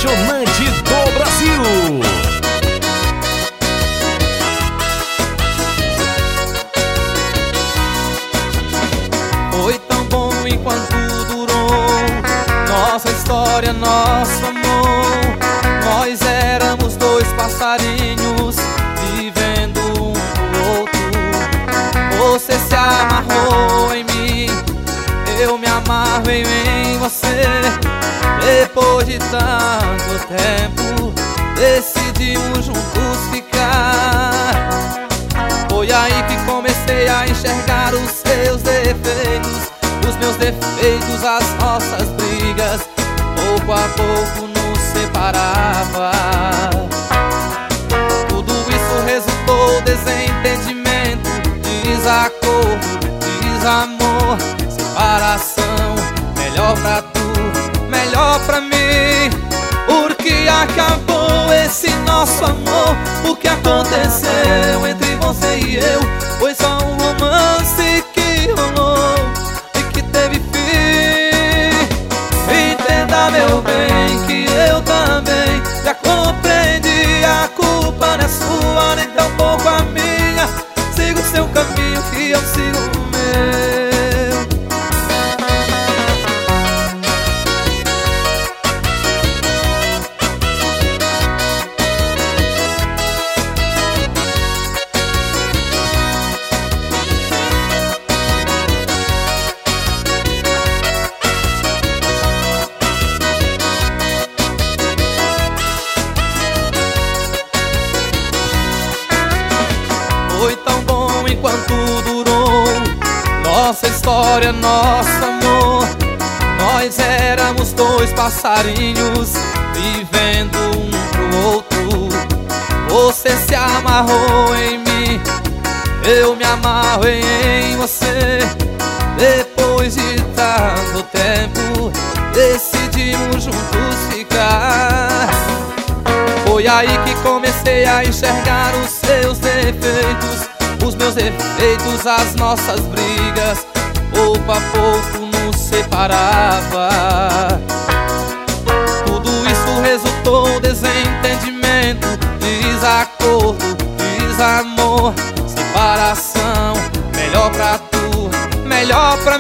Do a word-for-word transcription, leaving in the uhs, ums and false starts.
apaixonante do Brasil. Foi tão bom enquanto durou nossa história, nosso amor. Nós éramos dois passarinhos vivendo um pro outro. Você se amarrou em mim, eu me amarrei em você. Depois de tanto tempo, decidimos juntos ficar. Foi aí que comecei a enxergar os seus defeitos, os meus defeitos, as nossas brigas. Pouco a pouco nos separava. Tudo isso resultou desentendimento, desacordo, desamor, separação. Melhor pra tu, melhor pra mim. Porque acabou esse nosso amor. O que aconteceu entre você e eu foi só um romance que rolou e que teve fim. Entenda, meu bem, que eu também já compreendi. A culpa não é sua, nem tampouco a minha. Siga o seu caminho que eu sigo o meu. Foi tão bom enquanto durou nossa história, nosso amor. Nós éramos dois passarinhos vivendo um pro outro. Você se amarrou em mim, eu me amarrei em você. Depois de tanto tempo, decidimos juntos ficar. Foi aí que comecei a enxergar os seus defeitos, os meus defeitos, as nossas brigas. Pouco a pouco nos separava. Tudo isso resultou desentendimento, desacordo, desamor, separação. Melhor pra tu, melhor pra